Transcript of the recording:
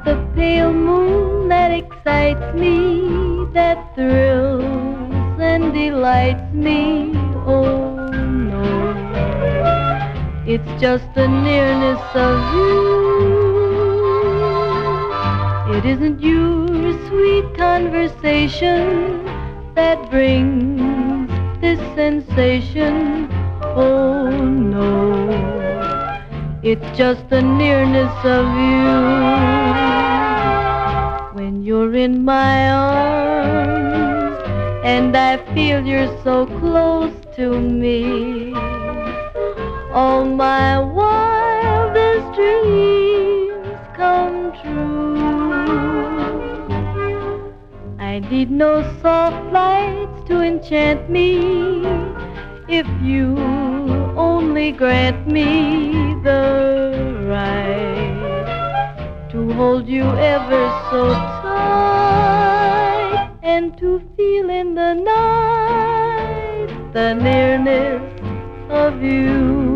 the pale moon that excites me, that thrills and delights me. Oh no, it's just the nearness of you. It isn't your sweet conversation that brings this sensation. Oh no, it's just the nearness of you. When you're in my arms and I feel you're so close to me, all my wildest dreams come true. I need no soft lights to enchant me, if you only grant me the right to hold you ever so tight, and to feel in the night the nearness of you.